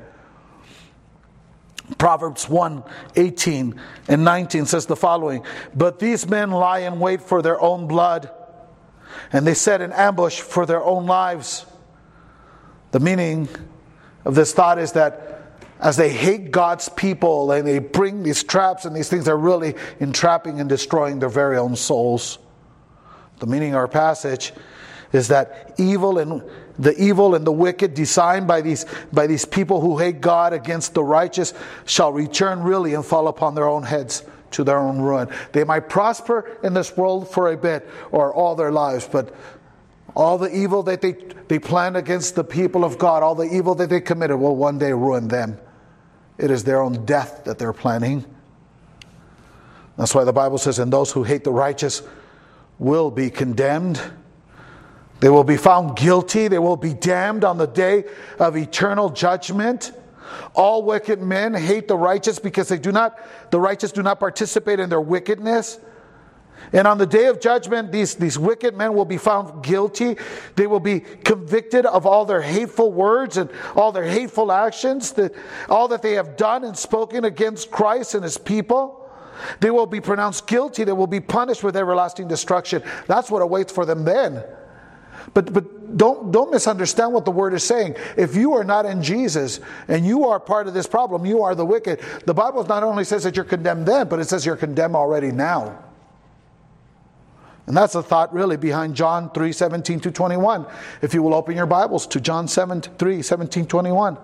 Proverbs 1:18 and 19 says the following, but these men lie in wait for their own blood, and they set an ambush for their own lives. The meaning of this thought is that as they hate God's people and they bring these traps and these things, they're really entrapping and destroying their very own souls. The meaning of our passage is that the evil and the wicked designed by these people who hate God against the righteous shall return really and fall upon their own heads to their own ruin. They might prosper in this world for a bit or all their lives, but all the evil that they planned against the people of God, all the evil that they committed will one day ruin them It is their own death that they're planning. That's why the Bible says, and those who hate the righteous will be condemned. They will be found guilty. They will be damned on the day of eternal judgment. All wicked men hate the righteous because the righteous do not participate in their wickedness. And on the day of judgment, these wicked men will be found guilty. They will be convicted of all their hateful words and all their hateful actions, all that they have done and spoken against Christ and His people. They will be pronounced guilty. They will be punished with everlasting destruction. That's what awaits for them then. But don't misunderstand what the word is saying. If you are not in Jesus and you are part of this problem, you are the wicked. The Bible not only says that you're condemned then, but it says you're condemned already now. And that's the thought really behind John 3:17-21. If you will open your Bibles to John 3:17-21.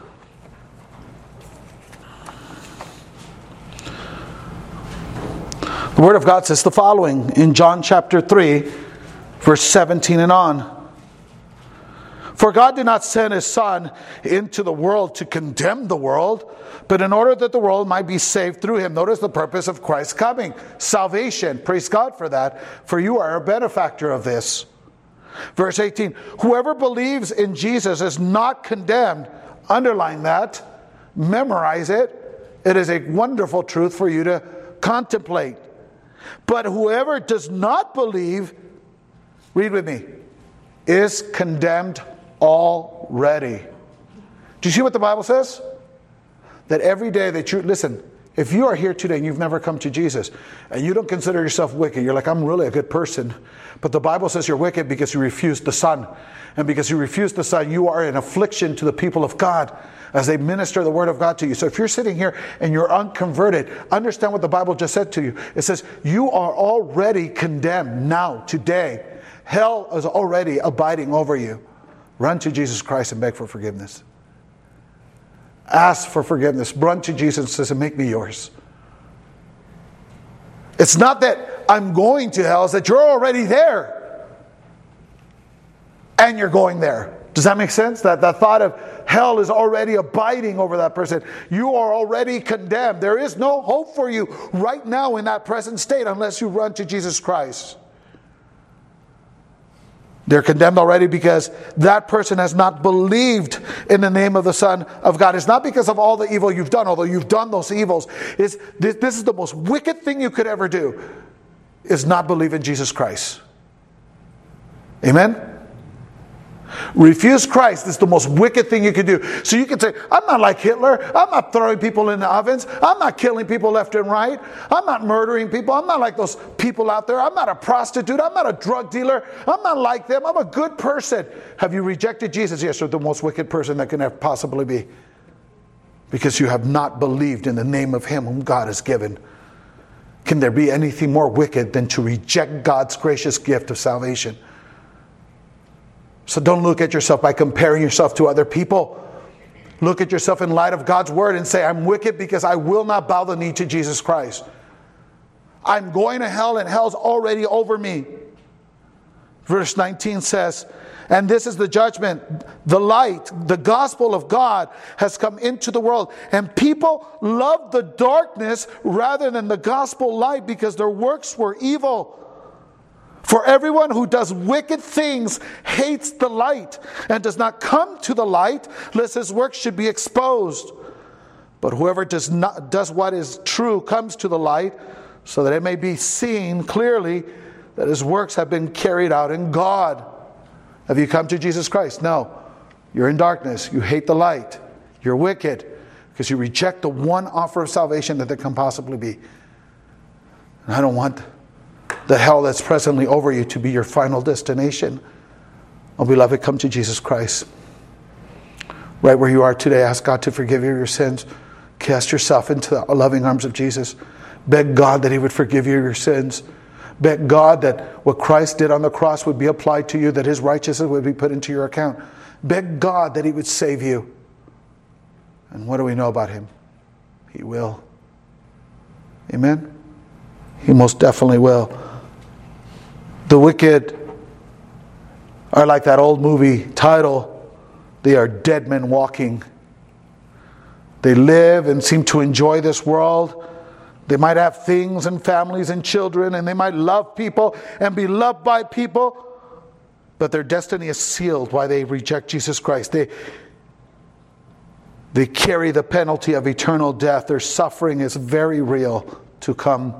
The Word of God says the following in John chapter 3, verse 17 and on. For God did not send His Son into the world to condemn the world, but in order that the world might be saved through Him. Notice the purpose of Christ's coming. Salvation. Praise God for that. For you are a benefactor of this. Verse 18. Whoever believes in Jesus is not condemned. Underline that. Memorize it. It is a wonderful truth for you to contemplate. But whoever does not believe, read with me, is condemned already. Do you see what the Bible says? That every day that you, listen, if you are here today and you've never come to Jesus and you don't consider yourself wicked, you're like, I'm really a good person. But the Bible says you're wicked because you refused the Son. And because you refused the Son, you are an affliction to the people of God as they minister the Word of God to you. So if you're sitting here and you're unconverted, understand what the Bible just said to you. It says, you are already condemned now, today. Hell is already abiding over you. Run to Jesus Christ and beg for forgiveness. Ask for forgiveness. Run to Jesus and say, make me yours. It's not that I'm going to hell, it's that you're already there. And you're going there. Does that make sense? That thought of hell is already abiding over that person. You are already condemned. There is no hope for you right now in that present state unless you run to Jesus Christ. They're condemned already because that person has not believed in the name of the Son of God. It's not because of all the evil you've done, although you've done those evils. This is the most wicked thing you could ever do, is not believe in Jesus Christ. Amen? Refuse Christ is the most wicked thing you can do. So you can say, I'm not like Hitler. I'm not throwing people in the ovens. I'm not killing people left and right. I'm not murdering people. I'm not like those people out there. I'm not a prostitute. I'm not a drug dealer. I'm not like them. I'm a good person. Have you rejected Jesus? Yes, you're the most wicked person that can ever possibly be. Because you have not believed in the name of Him whom God has given. Can there be anything more wicked than to reject God's gracious gift of salvation? So don't look at yourself by comparing yourself to other people. Look at yourself in light of God's word and say, I'm wicked because I will not bow the knee to Jesus Christ. I'm going to hell and hell's already over me. Verse 19 says, and this is the judgment. The light, the gospel of God has come into the world. And people love the darkness rather than the gospel light because their works were evil. For everyone who does wicked things hates the light and does not come to the light, lest his works should be exposed. But whoever does what is true comes to the light, so that it may be seen clearly that his works have been carried out in God. Have you come to Jesus Christ? No. You're in darkness. You hate the light. You're wicked because you reject the one offer of salvation that there can possibly be. And I don't want the hell that's presently over you to be your final destination. Oh, beloved, come to Jesus Christ. Right where you are today, ask God to forgive you your sins. Cast yourself into the loving arms of Jesus. Beg God that He would forgive you your sins. Beg God that what Christ did on the cross would be applied to you, that His righteousness would be put into your account. Beg God that He would save you. And what do we know about Him? He will. Amen? He most definitely will. The wicked are like that old movie title, they are dead men walking. They live and seem to enjoy this world. They might have things and families and children, and they might love people and be loved by people, but their destiny is sealed while they reject Jesus Christ. They carry the penalty of eternal death. Their suffering is very real to come.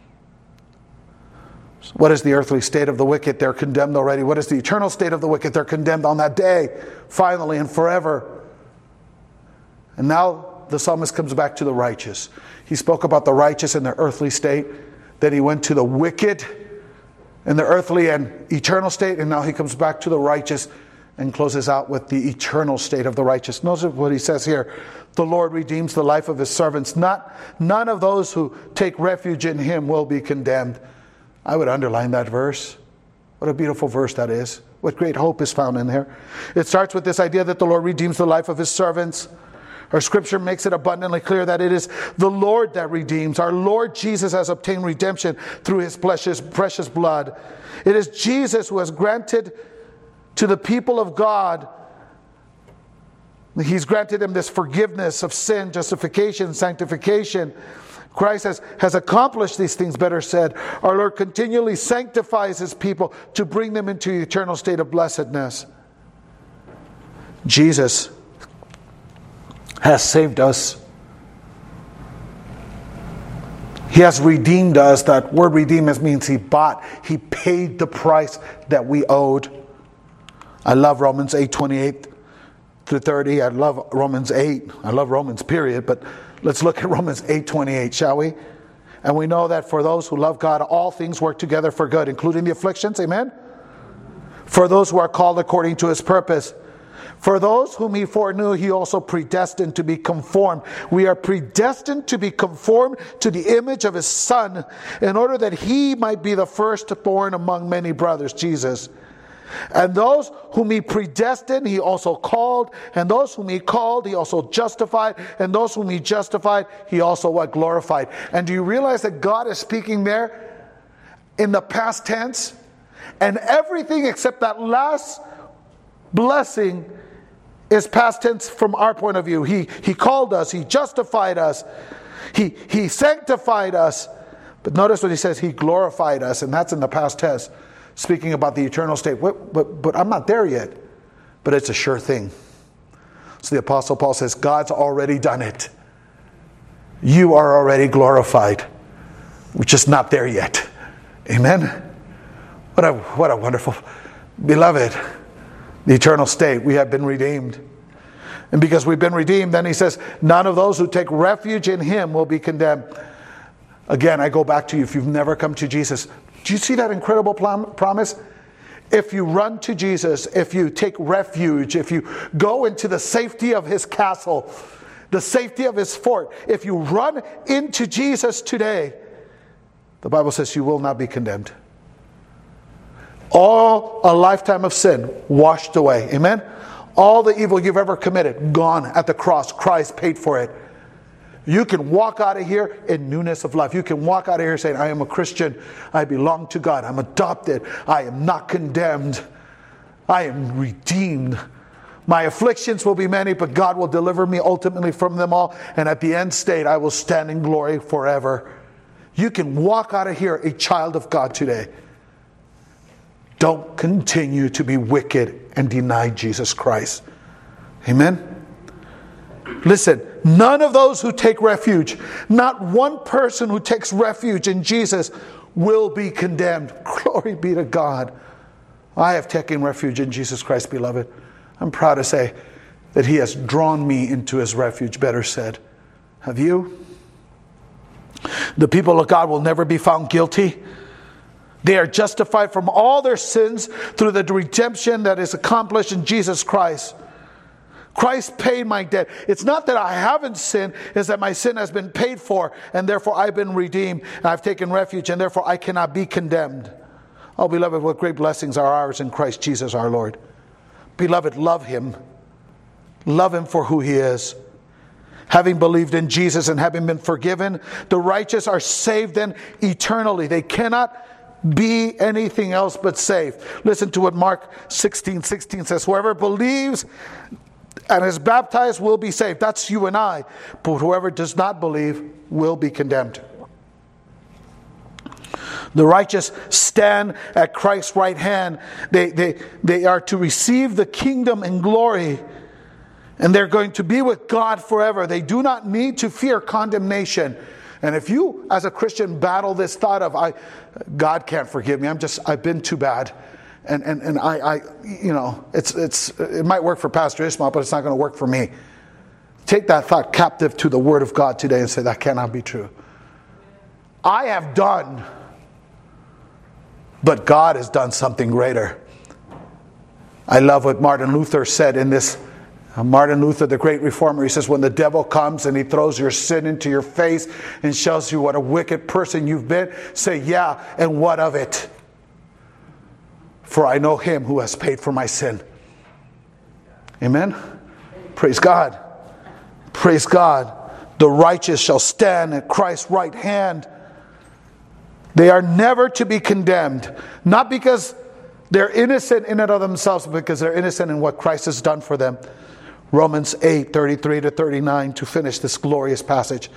What is the earthly state of the wicked? They're condemned already. What is the eternal state of the wicked? They're condemned on that day, finally and forever. And now the psalmist comes back to the righteous. He spoke about the righteous in their earthly state. Then he went to the wicked in the earthly and eternal state. And now he comes back to the righteous and closes out with the eternal state of the righteous. Notice what he says here. The Lord redeems the life of his servants. None of those who take refuge in him will be condemned. I would underline that verse. What a beautiful verse that is. What great hope is found in there. It starts with this idea that the Lord redeems the life of his servants. Our scripture makes it abundantly clear that it is the Lord that redeems. Our Lord Jesus has obtained redemption through his precious blood. It is Jesus who has granted to the people of God, he's granted them this forgiveness of sin, justification, sanctification. Christ has accomplished these things, better said. Our Lord continually sanctifies his people to bring them into the eternal state of blessedness. Jesus has saved us. He has redeemed us. That word redeem means he bought. He paid the price that we owed. I love Romans 8:28 through 30. I love Romans 8. I love Romans, period. But let's look at Romans 8:28, shall we? And we know that for those who love God, all things work together for good, including the afflictions. Amen? For those who are called according to his purpose. For those whom he foreknew, he also predestined to be conformed. We are predestined to be conformed to the image of his Son, in order that he might be the firstborn among many brothers, Jesus. And those whom he predestined, he also called. And those whom he called, he also justified. And those whom he justified, he also glorified. And do you realize that God is speaking there in the past tense? And everything except that last blessing is past tense from our point of view. He called us. He justified us. He sanctified us. But notice what he says. He glorified us. And that's in the past tense. Speaking about the eternal state. But I'm not there yet. But it's a sure thing. So the Apostle Paul says, God's already done it. You are already glorified. We're just not there yet. Amen? What a wonderful... Beloved, the eternal state, we have been redeemed. And because we've been redeemed, then he says, none of those who take refuge in him will be condemned. Again, I go back to you. If you've never come to Jesus, do you see that incredible promise? If you run to Jesus, if you take refuge, if you go into the safety of his castle, the safety of his fort, if you run into Jesus today, the Bible says you will not be condemned. All a lifetime of sin washed away. Amen? All the evil you've ever committed, gone at the cross. Christ paid for it. You can walk out of here in newness of life. You can walk out of here saying, I am a Christian. I belong to God. I'm adopted. I am not condemned. I am redeemed. My afflictions will be many, but God will deliver me ultimately from them all. And at the end state, I will stand in glory forever. You can walk out of here a child of God today. Don't continue to be wicked and deny Jesus Christ. Amen? Listen, none of those who take refuge, not one person who takes refuge in Jesus will be condemned. Glory be to God. I have taken refuge in Jesus Christ, beloved. I'm proud to say that he has drawn me into his refuge, better said. Have you? The people of God will never be found guilty. They are justified from all their sins through the redemption that is accomplished in Jesus Christ. Christ paid my debt. It's not that I haven't sinned, it's that my sin has been paid for, and therefore I've been redeemed, and I've taken refuge, and therefore I cannot be condemned. Oh, beloved, what great blessings are ours in Christ Jesus our Lord. Beloved, love him. Love him for who he is. Having believed in Jesus and having been forgiven, the righteous are saved then eternally. They cannot be anything else but saved. Listen to what Mark 16:16 says. Whoever believes and is baptized will be saved. That's you and I. But whoever does not believe will be condemned. The righteous stand at Christ's right hand. They are to receive the kingdom and glory. And they're going to be with God forever. They do not need to fear condemnation. And if you, as a Christian, battle this thought of, God can't forgive me. I've been too bad. And it might work for Pastor Ishmael, but it's not going to work for me. Take that thought captive to the Word of God today and say, that cannot be true. I have done, but God has done something greater. I love what Martin Luther said in this. Martin Luther, the great reformer, he says, when the devil comes and he throws your sin into your face and shows you what a wicked person you've been, say, yeah, and what of it? For I know him who has paid for my sin. Amen? Praise God. Praise God. The righteous shall stand at Christ's right hand. They are never to be condemned. Not because they're innocent in and of themselves, but because they're innocent in what Christ has done for them. Romans 8:33-39 to finish this glorious passage.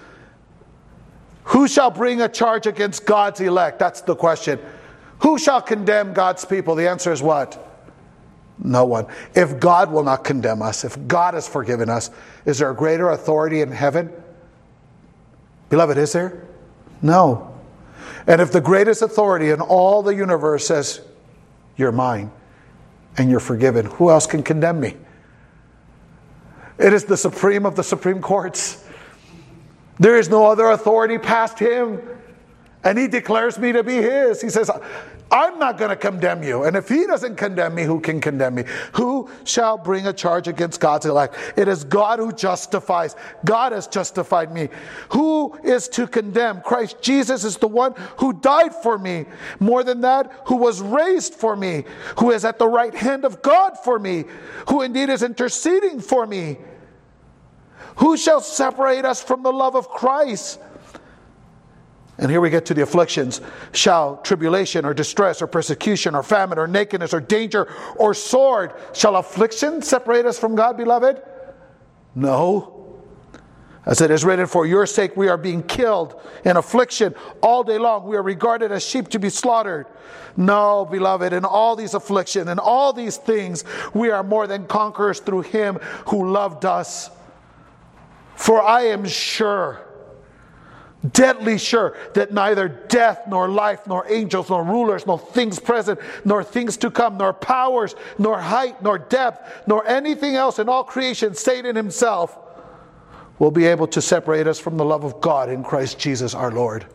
Who shall bring a charge against God's elect? That's the question. Who shall condemn God's people? The answer is what? No one. If God will not condemn us, if God has forgiven us, is there a greater authority in heaven? Beloved, is there? No. And if the greatest authority in all the universe says, you're mine and you're forgiven, who else can condemn me? It is the supreme of the supreme courts. There is no other authority past him. And he declares me to be his. He says, I'm not going to condemn you. And if he doesn't condemn me, who can condemn me? Who shall bring a charge against God's elect? It is God who justifies. God has justified me. Who is to condemn? Christ Jesus is the one who died for me. More than that, who was raised for me. Who is at the right hand of God for me. Who indeed is interceding for me. Who shall separate us from the love of Christ? And here we get to the afflictions. Shall tribulation or distress or persecution or famine or nakedness or danger or sword, shall affliction separate us from God, beloved? No. As it is written, for your sake we are being killed in affliction all day long. We are regarded as sheep to be slaughtered. No, beloved, in all these afflictions and all these things, we are more than conquerors through him who loved us. For I am sure, deadly sure, that neither death, nor life, nor angels, nor rulers, nor things present, nor things to come, nor powers, nor height, nor depth, nor anything else in all creation, Satan himself, will be able to separate us from the love of God in Christ Jesus our Lord.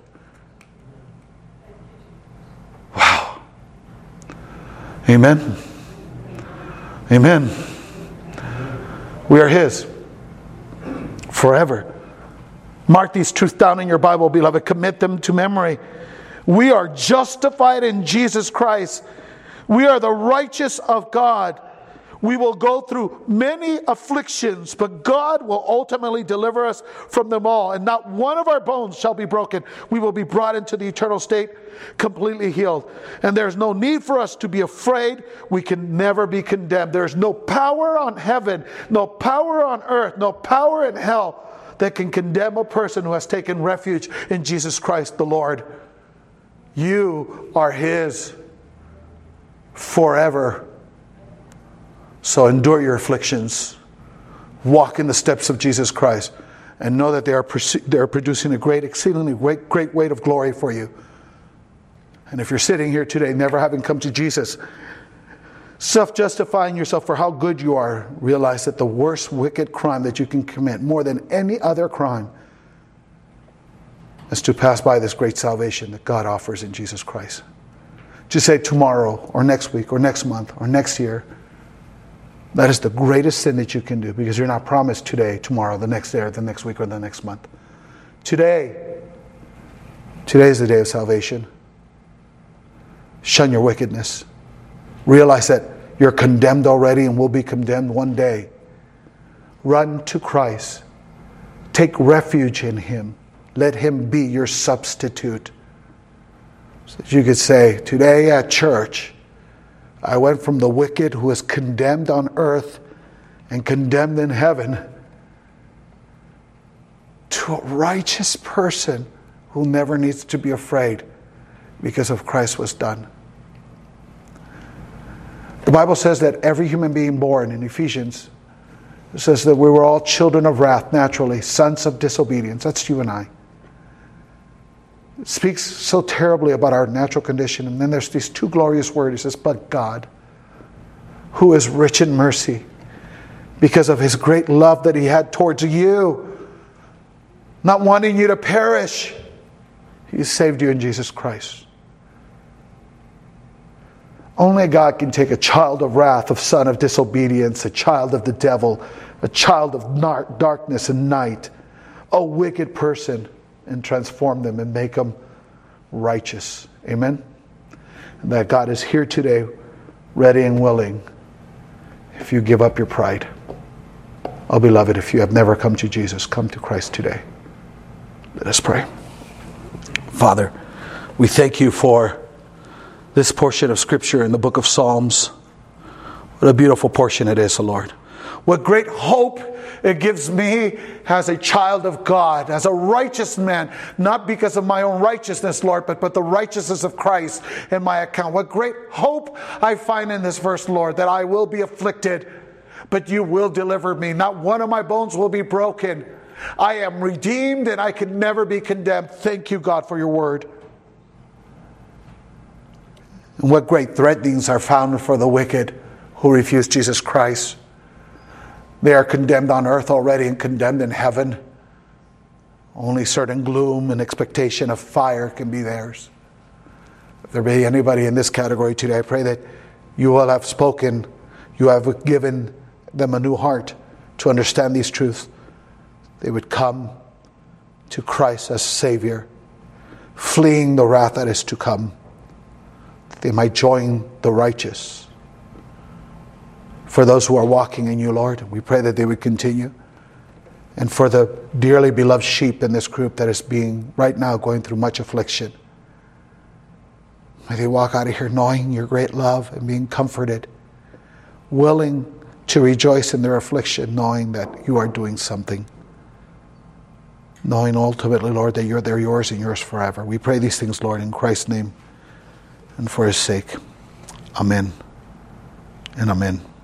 Wow. Amen. Amen. We are his forever. Mark these truths down in your Bible, beloved. Commit them to memory. We are justified in Jesus Christ. We are the righteous of God. We will go through many afflictions, but God will ultimately deliver us from them all. And not one of our bones shall be broken. We will be brought into the eternal state completely healed. And there's no need for us to be afraid. We can never be condemned. There's no power on heaven, no power on earth, no power in hell that can condemn a person who has taken refuge in Jesus Christ the Lord. You are his forever. So endure your afflictions. Walk in the steps of Jesus Christ. And know that they are producing a great, exceedingly great weight of glory for you. And if you're sitting here today never having come to Jesus, self-justifying yourself for how good you are, realize that the worst wicked crime that you can commit, more than any other crime, is to pass by this great salvation that God offers in Jesus Christ. Just say tomorrow or next week or next month or next year, that is the greatest sin that you can do, because you're not promised today, tomorrow, the next day, or the next week, or the next month. Today is the day of salvation. Shun your wickedness. Realize that you're condemned already and will be condemned one day. Run to Christ. Take refuge in him. Let him be your substitute. So that you could say, today at church, I went from the wicked who is condemned on earth and condemned in heaven, to a righteous person who never needs to be afraid because of Christ was done. The Bible says that every human being born in Ephesians, it says that we were all children of wrath naturally, sons of disobedience. That's you and I. It speaks so terribly about our natural condition. And then there's these two glorious words. It says, but God, who is rich in mercy, because of his great love that he had towards you, not wanting you to perish, he saved you in Jesus Christ. Only God can take a child of wrath, a son of disobedience, a child of the devil, a child of darkness and night, a wicked person, and transform them and make them righteous. Amen? And that God is here today, ready and willing, if you give up your pride. Oh, beloved, if you have never come to Jesus, come to Christ today. Let us pray. Father, we thank you for this portion of Scripture in the book of Psalms. What a beautiful portion it is, O Lord. What great hope it gives me as a child of God, as a righteous man, not because of my own righteousness, Lord, but the righteousness of Christ in my account. What great hope I find in this verse, Lord, that I will be afflicted, but you will deliver me. Not one of my bones will be broken. I am redeemed and I can never be condemned. Thank you, God, for your word. And what great threatenings are found for the wicked who refuse Jesus Christ. They are condemned on earth already and condemned in heaven. Only certain gloom and expectation of fire can be theirs. If there be anybody in this category today, I pray that you will have spoken, you have given them a new heart to understand these truths. They would come to Christ as Savior, fleeing the wrath that is to come. They might join the righteous. For those who are walking in you, Lord, we pray that they would continue. And for the dearly beloved sheep in this group that is being right now going through much affliction, may they walk out of here knowing your great love and being comforted, willing to rejoice in their affliction, knowing that you are doing something. Knowing ultimately, Lord, that they're yours and yours forever. We pray these things, Lord, in Christ's name and for his sake. Amen and amen.